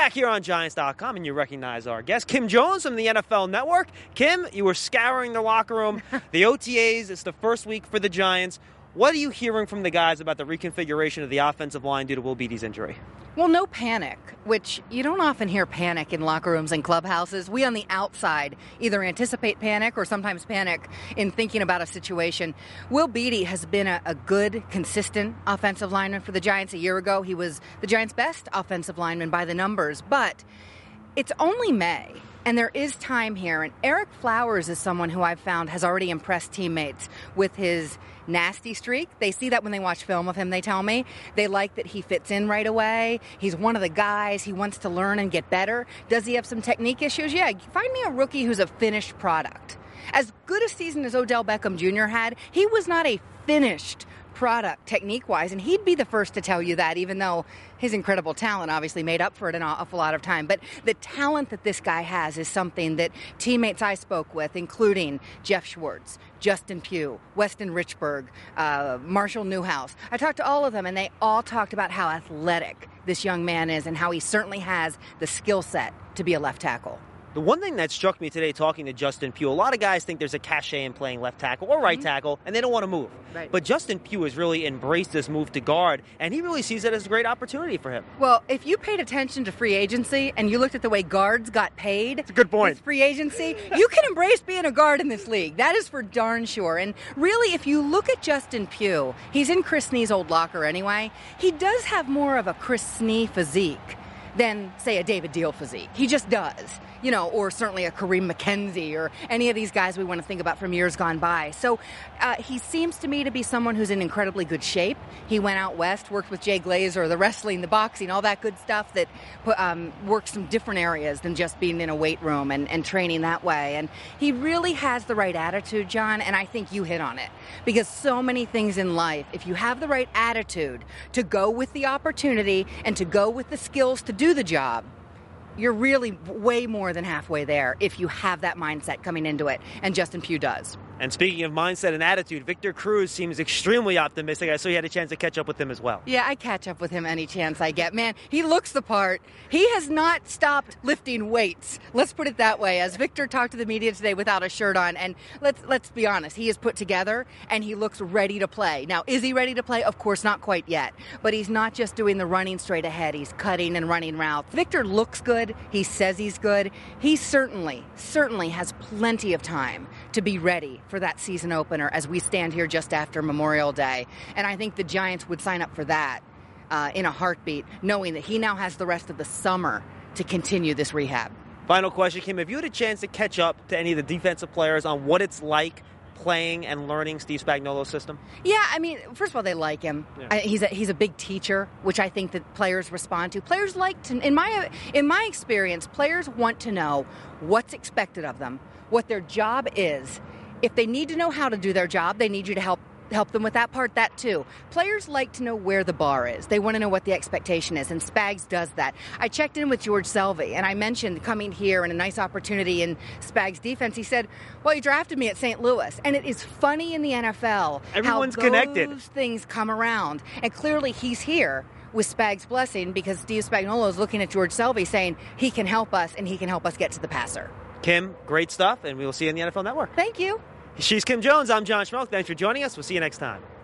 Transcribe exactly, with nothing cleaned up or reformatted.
back here on Giants dot com, and you recognize our guest, Kim Jones from the N F L Network. Kim, you were scouring the locker room. The O T As, it's the first week for the Giants. What are you hearing from the guys about the reconfiguration of the offensive line due to Will Beattie's injury? Well, no panic, which you don't often hear panic in locker rooms and clubhouses. We on the outside either anticipate panic or sometimes panic in thinking about a situation. Will Beattie has been a, a good, consistent offensive lineman for the Giants. A year ago, he was the Giants' best offensive lineman by the numbers, but it's only May. And there is time here. And Eric Flowers is someone who I've found has already impressed teammates with his nasty streak. They see that when they watch film of him, they tell me. They like that he fits in right away. He's one of the guys. He wants to learn and get better. Does he have some technique issues? Yeah, find me a rookie who's a finished product. As good a season as Odell Beckham Junior had, he was not a finished product technique-wise, and he'd be the first to tell you that, even though his incredible talent obviously made up for it an awful lot of time. But the talent that this guy has is something that teammates I spoke with, including Jeff Schwartz, Justin Pugh, Weston Richburg, uh, Marshall Newhouse. I talked to all of them, and they all talked about how athletic this young man is and how he certainly has the skill set to be a left tackle. The one thing that struck me today talking to Justin Pugh, a lot of guys think there's a cachet in playing left tackle or right mm-hmm. tackle, and they don't want to move. Right. But Justin Pugh has really embraced this move to guard, and he really sees it as a great opportunity for him. Well, if you paid attention to free agency and you looked at the way guards got paid, it's a good point. With free agency, you can embrace being a guard in this league. That is for darn sure. And really, if you look at Justin Pugh, he's in Chris Snee's old locker anyway. He does have more of a Chris Snee physique than, say, a David Deal physique. He just does. You know, or certainly a Kareem McKenzie or any of these guys we want to think about from years gone by. So uh, he seems to me to be someone who's in incredibly good shape. He went out west, worked with Jay Glazer, the wrestling, the boxing, all that good stuff that um, works some different areas than just being in a weight room and, and training that way. And he really has the right attitude, John, and I think you hit on it. Because so many things in life, if you have the right attitude to go with the opportunity and to go with the skills to do the job, you're really way more than halfway there if you have that mindset coming into it, and Justin Pugh does. And speaking of mindset and attitude, Victor Cruz seems extremely optimistic. I saw you had a chance to catch up with him as well. Yeah, I catch up with him any chance I get. Man, he looks the part. He has not stopped lifting weights. Let's put it that way. As Victor talked to the media today without a shirt on, and let's let's be honest, he is put together and he looks ready to play. Now, is he ready to play? Of course, not quite yet. But he's not just doing the running straight ahead. He's cutting and running routes. Victor looks good. He says he's good. He certainly, certainly has plenty of time to be ready for that season opener as we stand here just after Memorial Day. And I think the Giants would sign up for that uh, in a heartbeat, knowing that he now has the rest of the summer to continue this rehab. Final question, Kim. Have you had a chance to catch up to any of the defensive players on what it's like playing and learning Steve Spagnuolo's system? Yeah, I mean, first of all, they like him. Yeah. I, he's a, he's a big teacher, which I think that players respond to. Players like to, in my in my experience, players want to know what's expected of them, what their job is. If they need to know how to do their job, they need you to help help them with that part, that too. Players like to know where the bar is. They want to know what the expectation is, and Spags does that. I checked in with George Selvey, and I mentioned coming here and a nice opportunity in Spags' defense. He said, well, he drafted me at Saint Louis. And it is funny in the N F L Everyone's how connected. Those things come around. And clearly he's here with Spags' blessing because Steve Spagnuolo is looking at George Selvey saying he can help us and he can help us get to the passer. Kim, great stuff, and we will see you on the N F L Network. Thank you. She's Kim Jones. I'm John Schmelk. Thanks for joining us. We'll see you next time.